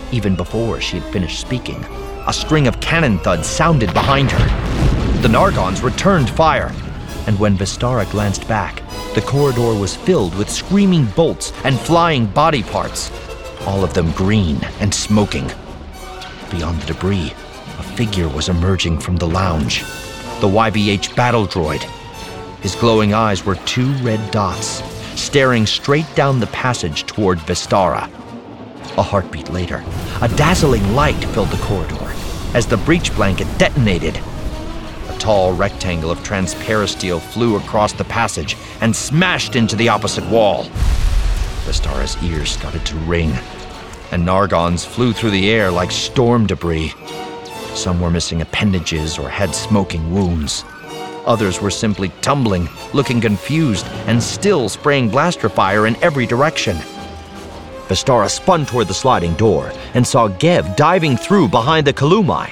Even before she had finished speaking, a string of cannon thuds sounded behind her. The Nargons returned fire, and when Vestara glanced back, the corridor was filled with screaming bolts and flying body parts, all of them green and smoking. Beyond the debris, a figure was emerging from the lounge, the YVH battle droid. His glowing eyes were two red dots, staring straight down the passage toward Vestara. A heartbeat later, a dazzling light filled the corridor as the breach blanket detonated. A tall rectangle of transparasteel flew across the passage and smashed into the opposite wall. Vestara's ears started to ring, and Nargons flew through the air like storm debris. Some were missing appendages or had smoking wounds. Others were simply tumbling, looking confused, and still spraying blaster fire in every direction. Vestara spun toward the sliding door and saw Gev diving through behind the Kalumai.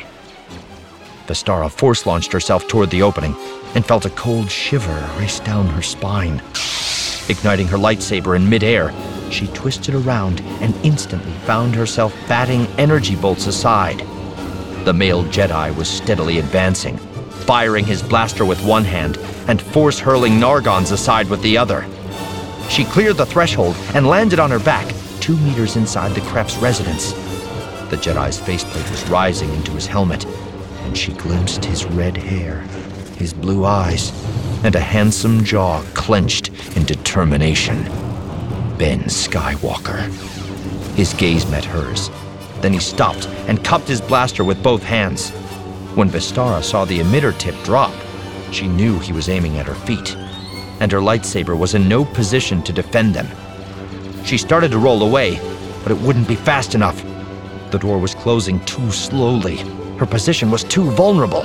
Vestara force-launched herself toward the opening and felt a cold shiver race down her spine. Igniting her lightsaber in midair, she twisted around and instantly found herself batting energy bolts aside. The male Jedi was steadily advancing, firing his blaster with one hand and force-hurling Nargons aside with the other. She cleared the threshold and landed on her back, 2 meters inside the Kreff's residence. The Jedi's faceplate was rising into his helmet, and she glimpsed his red hair, his blue eyes, and a handsome jaw clenched in determination. Ben Skywalker. His gaze met hers. Then he stopped and cupped his blaster with both hands. When Vestara saw the emitter tip drop, she knew he was aiming at her feet, and her lightsaber was in no position to defend them. She started to roll away, but it wouldn't be fast enough. The door was closing too slowly. Her position was too vulnerable.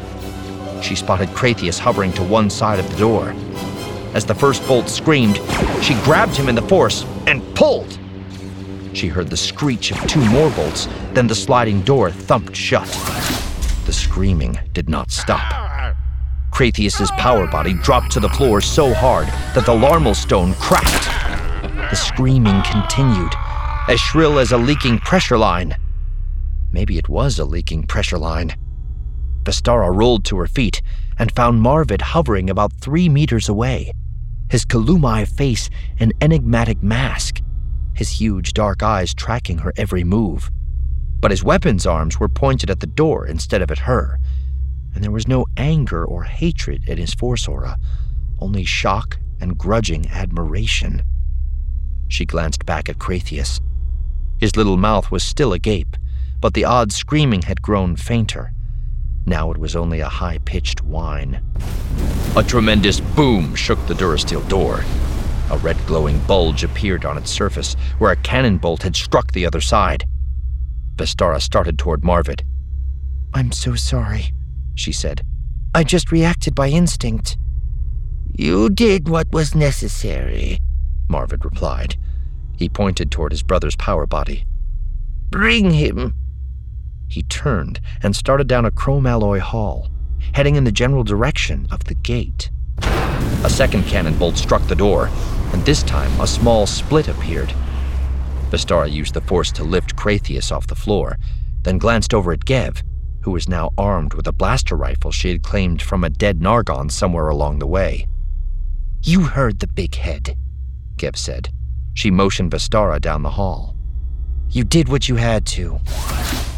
She spotted Kratheus hovering to one side of the door. As the first bolt screamed, she grabbed him in the Force and pulled. She heard the screech of 2 more bolts, then the sliding door thumped shut. The screaming did not stop. Kratheus's power body dropped to the floor so hard that the Larmal stone cracked. The screaming continued, as shrill as a leaking pressure line. Maybe it was a leaking pressure line. Vestara rolled to her feet and found Marvid hovering about 3 meters away, his Kalumai face an enigmatic mask, his huge dark eyes tracking her every move. But his weapons arms were pointed at the door instead of at her, and there was no anger or hatred in his Force aura, only shock and grudging admiration. She glanced back at Kratheus. His little mouth was still agape, but the odd screaming had grown fainter. Now it was only a high-pitched whine. A tremendous boom shook the Durasteel door. A red glowing bulge appeared on its surface, where a cannon bolt had struck the other side. Vestara started toward Marvid. "I'm so sorry," she said. "I just reacted by instinct." "You did what was necessary," Marvid replied. He pointed toward his brother's power body. "Bring him." He turned and started down a chrome alloy hall, heading in the general direction of the gate. A second cannon bolt struck the door, and this time a small split appeared. Vestara used the Force to lift Kratheus off the floor, then glanced over at Gev, who was now armed with a blaster rifle she had claimed from a dead Nargon somewhere along the way. "You heard the big head," Gev said. She motioned Vestara down the hall. "You did what you had to."